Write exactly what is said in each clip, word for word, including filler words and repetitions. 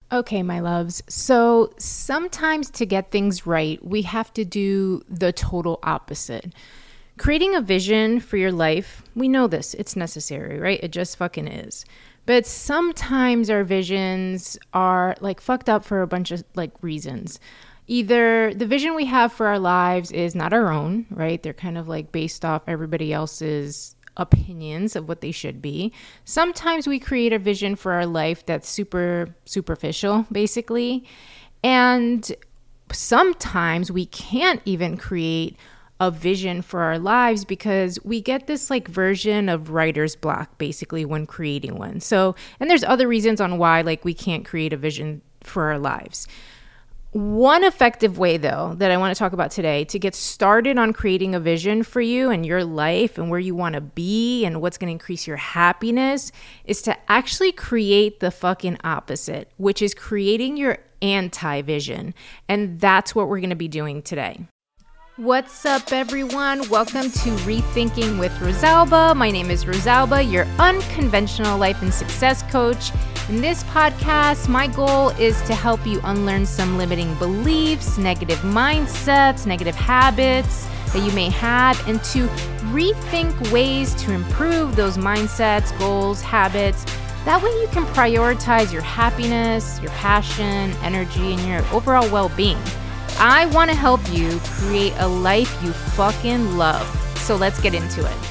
Okay, my loves. So sometimes to get things right, we have to do the total opposite. Creating a vision for your life, we know this, it's necessary, right? It just fucking is. But sometimes our visions are like fucked up for a bunch of like reasons. Either the vision we have for our lives is not our own, right? They're kind of like based off everybody else's opinions of what they should be. Sometimes we create a vision for our life that's super superficial, basically. And sometimes we can't even create a vision for our lives because we get this like version of writer's block basically when creating one. So, and there's other reasons on why like we can't create a vision for our lives. One effective way, though, that I want to talk about today to get started on creating a vision for you and your life and where you want to be and what's going to increase your happiness is to actually create the fucking opposite, which is creating your anti-vision. And that's what we're going to be doing today. What's up, everyone? Welcome to Rethinking with Rosalba. My name is Rosalba, your unconventional life and success coach. In this podcast, my goal is to help you unlearn some limiting beliefs, negative mindsets, negative habits that you may have, and to rethink ways to improve those mindsets, goals, habits. That way you can prioritize your happiness, your passion, energy, and your overall well-being. I want to help you create a life you fucking love. So let's get into it.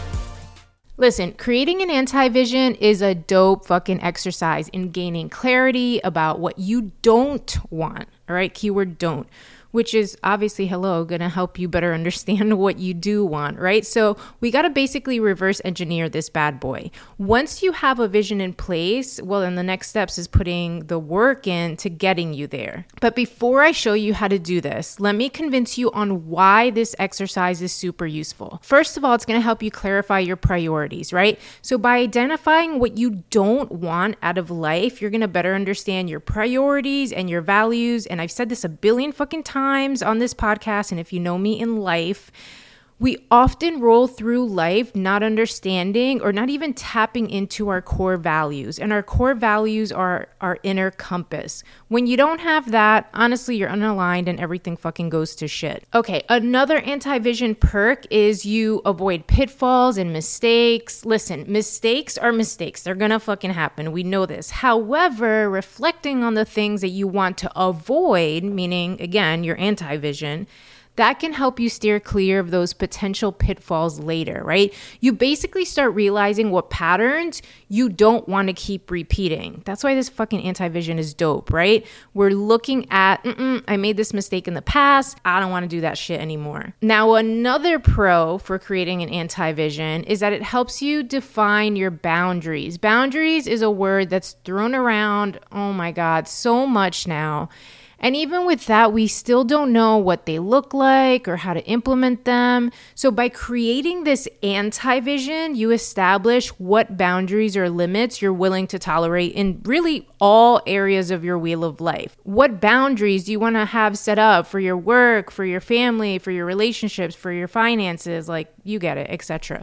Listen, creating an anti-vision is a dope fucking exercise in gaining clarity about what you don't want. All right, keyword don't, which is obviously, hello, going to help you better understand what you do want, right? So we got to basically reverse engineer this bad boy. Once you have a vision in place, well, then the next steps is putting the work in to getting you there. But before I show you how to do this, let me convince you on why this exercise is super useful. First of all, it's going to help you clarify your priorities, right? So by identifying what you don't want out of life, you're going to better understand your priorities and your values. And I've said this a billion fucking times times on this podcast, and if you know me in life, we often roll through life not understanding or not even tapping into our core values. And our core values are our inner compass. When you don't have that, honestly, you're unaligned and everything fucking goes to shit. Okay, another anti-vision perk is you avoid pitfalls and mistakes. Listen, mistakes are mistakes. They're gonna fucking happen. We know this. However, reflecting on the things that you want to avoid, meaning, again, your anti-vision, that can help you steer clear of those potential pitfalls later, right? You basically start realizing what patterns you don't want to keep repeating. That's why this fucking anti-vision is dope, right? We're looking at, Mm-mm, I made this mistake in the past. I don't want to do that shit anymore. Now, another pro for creating an anti-vision is that it helps you define your boundaries. Boundaries is a word that's thrown around, oh my God, so much now. And even with that, we still don't know what they look like or how to implement them. So by creating this anti-vision, you establish what boundaries or limits you're willing to tolerate in really all areas of your wheel of life. What boundaries do you want to have set up for your work, for your family, for your relationships, for your finances, like you get it, et cetera.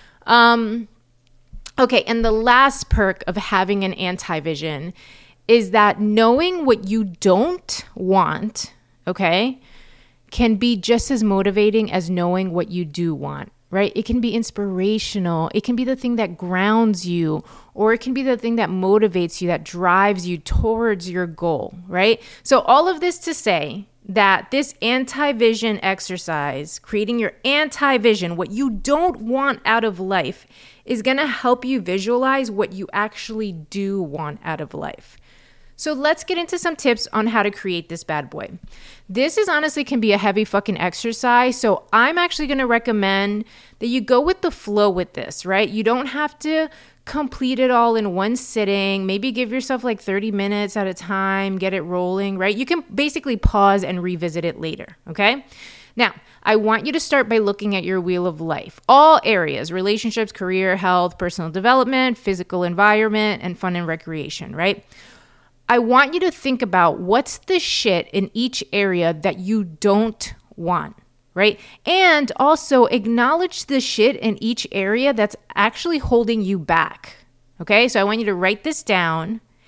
Um, okay, and the last perk of having an anti-vision is that knowing what you don't want, okay, can be just as motivating as knowing what you do want, right? It can be inspirational. It can be the thing that grounds you, or it can be the thing that motivates you, that drives you towards your goal, right? So all of this to say that this anti-vision exercise, creating your anti-vision, what you don't want out of life, is going to help you visualize what you actually do want out of life. So let's get into some tips on how to create this bad boy. This is honestly can be a heavy fucking exercise. So I'm actually going to recommend that you go with the flow with this, right? You don't have to complete it all in one sitting. Maybe give yourself like thirty minutes at a time, get it rolling, right? You can basically pause and revisit it later, okay? Now, I want you to start by looking at your wheel of life. All areas, relationships, career, health, personal development, physical environment, and fun and recreation, right? I want you to think about what's the shit in each area that you don't want, right? And also acknowledge the shit in each area that's actually holding you back, okay? So I want you to write this down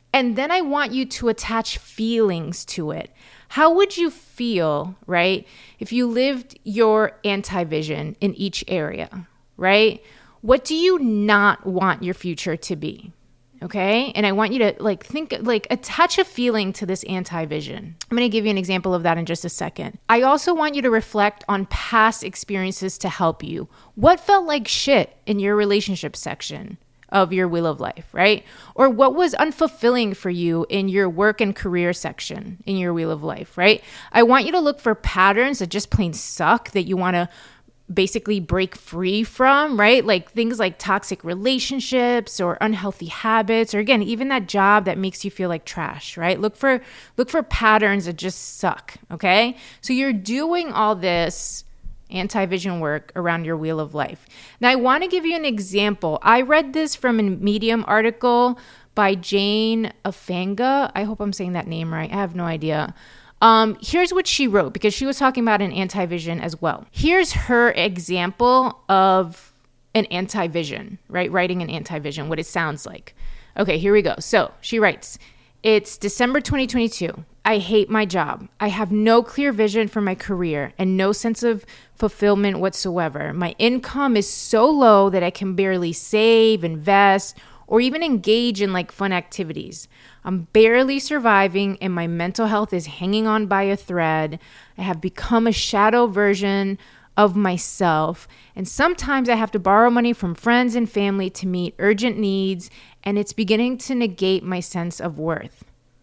And then I want you to attach feelings to it. How would you feel, right, if you lived your anti-vision in each area, right? What do you not want your future to be? Okay. And I want you to like think, like attach a feeling to this anti-vision. I'm going to give you an example of that in just a second. I also want you to reflect on past experiences to help you. What felt like shit in your relationship section of your Wheel of Life, right? Or what was unfulfilling for you in your work and career section in your Wheel of Life, right? I want you to look for patterns that just plain suck that you want to basically break free from, right? Like things like toxic relationships or unhealthy habits, or again, even that job that makes you feel like trash, right? Look for look for patterns that just suck, okay? So you're doing all this anti-vision work around your Wheel of Life. Now, I want to give you an example. I read this from a Medium article by Jane Afanga. I hope I'm saying that name right. I have no idea. Um, here's what she wrote, because she was talking about an anti-vision as well. Here's her example of an anti-vision, right? Writing an anti-vision, what it sounds like. Okay, here we go. So she writes, it's December twenty twenty-two. I hate my job. I have no clear vision for my career and no sense of fulfillment whatsoever. My income is so low that I can barely save, invest, or even engage in like fun activities. I'm barely surviving and my mental health is hanging on by a thread. I have become a shadow version of myself. And sometimes I have to borrow money from friends and family to meet urgent needs, and it's beginning to negate my sense of worth.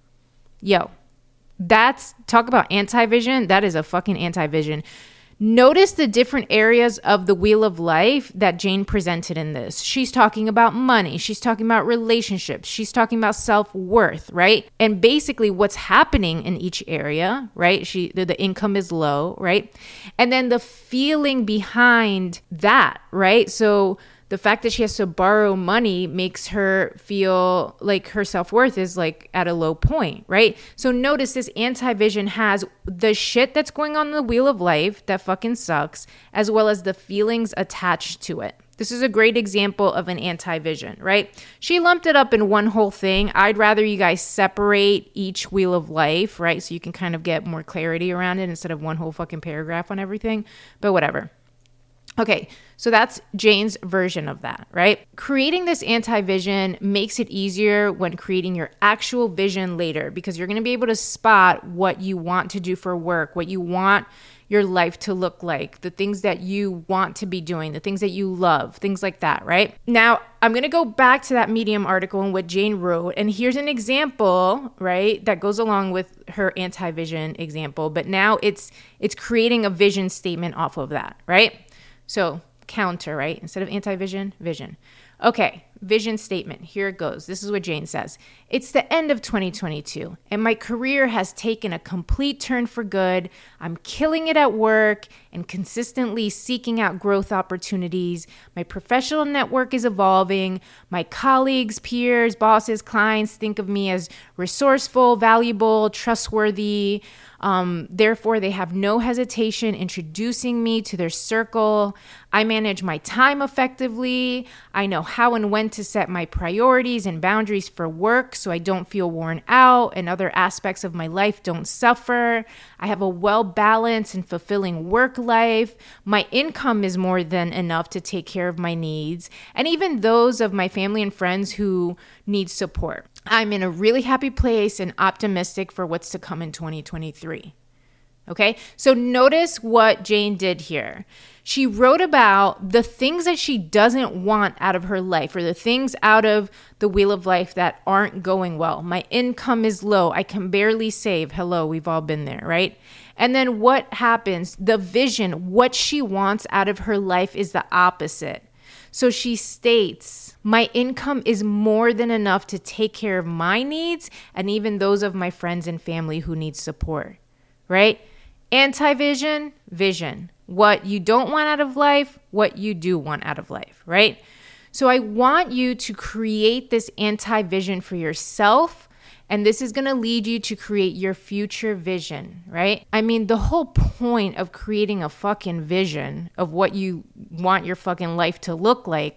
Yo, that's, talk about anti-vision. That is a fucking anti-vision. Notice the different areas of the Wheel of Life that Jane presented in this. She's talking about money. She's talking about relationships. She's talking about self-worth, right? And basically what's happening in each area, right? She the, the income is low, right? And then the feeling behind that, right? So the fact that she has to borrow money makes her feel like her self-worth is like at a low point, right? So notice this anti-vision has the shit that's going on in the Wheel of Life that fucking sucks, as well as the feelings attached to it. This is a great example of an anti-vision, right? She lumped it up in one whole thing. I'd rather you guys separate each Wheel of Life, right? So you can kind of get more clarity around it instead of one whole fucking paragraph on everything, but whatever. Okay, so that's Jane's version of that, right? Creating this anti-vision makes it easier when creating your actual vision later, because you're going to be able to spot what you want to do for work, what you want your life to look like, the things that you want to be doing, the things that you love, things like that, right? Now, I'm going to go back to that Medium article and what Jane wrote, and here's an example, right, that goes along with her anti-vision example, but now it's it's creating a vision statement off of that, right? So counter, right? Instead of anti-vision, vision. Okay, vision statement. Here it goes. This is what Jane says. It's the end of twenty twenty-two, and my career has taken a complete turn for good. I'm killing it at work and consistently seeking out growth opportunities. My professional network is evolving. My colleagues, peers, bosses, clients think of me as resourceful, valuable, trustworthy. Um, therefore, they have no hesitation introducing me to their circle. I manage my time effectively. I know how and when to set my priorities and boundaries for work so I don't feel worn out and other aspects of my life don't suffer. I have a well-balanced and fulfilling work life. My income is more than enough to take care of my needs and even those of my family and friends who need support. I'm in a really happy place and optimistic for what's to come in twenty twenty-three. Okay, so notice what Jane did here. She wrote about the things that she doesn't want out of her life, or the things out of the Wheel of Life that aren't going well. My income is low. I can barely save. Hello, we've all been there, right? And then what happens? The vision, what she wants out of her life is the opposite. So she states, my income is more than enough to take care of my needs and even those of my friends and family who need support, right? Anti-vision, vision. What you don't want out of life, what you do want out of life, right? So I want you to create this anti-vision for yourself, and this is going to lead you to create your future vision, right? I mean, the whole point of creating a fucking vision of what you want your fucking life to look like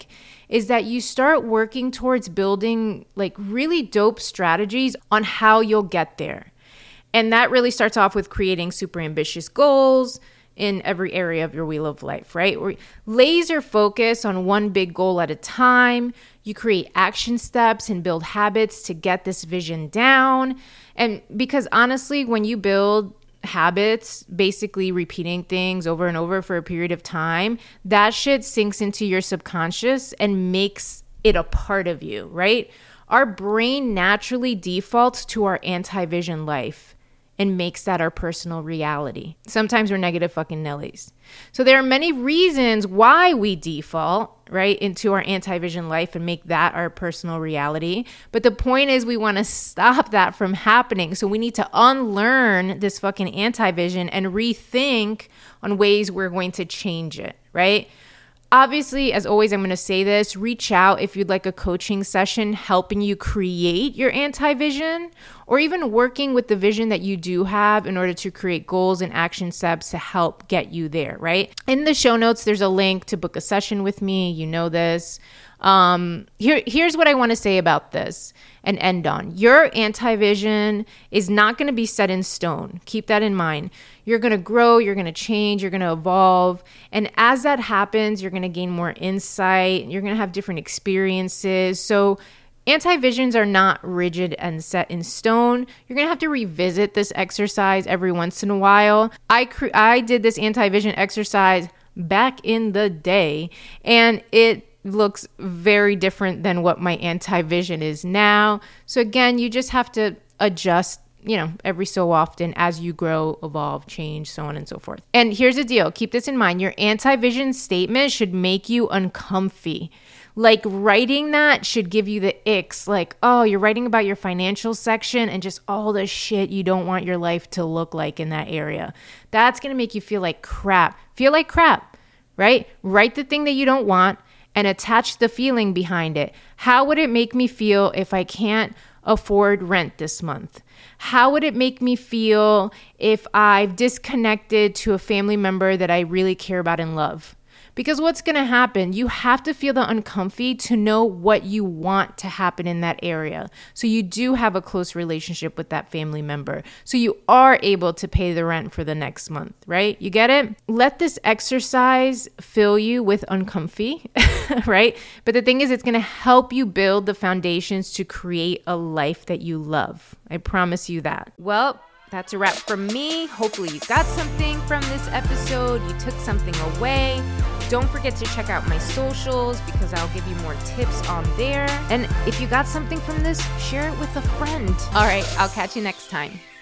is that you start working towards building like really dope strategies on how you'll get there. And that really starts off with creating super ambitious goals in every area of your wheel of life, right? Where laser focus on one big goal at a time. You create action steps and build habits to get this vision down. And because honestly, when you build habits, basically repeating things over and over for a period of time, that shit sinks into your subconscious and makes it a part of you, right? Our brain naturally defaults to our anti-vision life and makes that our personal reality. Sometimes we're negative fucking Nellies. So there are many reasons why we default, right, into our anti-vision life and make that our personal reality. But the point is we want to stop that from happening. So we need to unlearn this fucking anti-vision and rethink on ways we're going to change it, right? Obviously, as always, I'm going to say this, reach out if you'd like a coaching session helping you create your anti-vision, or even working with the vision that you do have in order to create goals and action steps to help get you there, right? In the show notes, there's a link to book a session with me. You know this. Um, here, here's what I want to say about this and end on. Your anti-vision is not going to be set in stone. Keep that in mind. You're going to grow, you're going to change, you're going to evolve. And as that happens, you're going to gain more insight. You're going to have different experiences. So anti-visions are not rigid and set in stone. You're going to have to revisit this exercise every once in a while. I cre- I did this anti-vision exercise back in the day, and it looks very different than what my anti-vision is now. So again, you just have to adjust, you know, every so often as you grow, evolve, change, so on and so forth. And here's the deal. Keep this in mind. Your anti-vision statement should make you uncomfy. Like writing that should give you the icks, like, oh, you're writing about your financial section and just all the shit you don't want your life to look like in that area. That's going to make you feel like crap. Feel like crap, right? Write the thing that you don't want and attach the feeling behind it. How would it make me feel if I can't afford rent this month? How would it make me feel if I've disconnected to a family member that I really care about and love? Because what's going to happen, you have to feel the uncomfy to know what you want to happen in that area. So you do have a close relationship with that family member. So you are able to pay the rent for the next month, right? You get it? Let this exercise fill you with uncomfy, right? But the thing is, it's going to help you build the foundations to create a life that you love. I promise you that. Well, that's a wrap from me. Hopefully you got something from this episode. You took something away. Don't forget to check out my socials because I'll give you more tips on there. And if you got something from this, share it with a friend. All right, I'll catch you next time.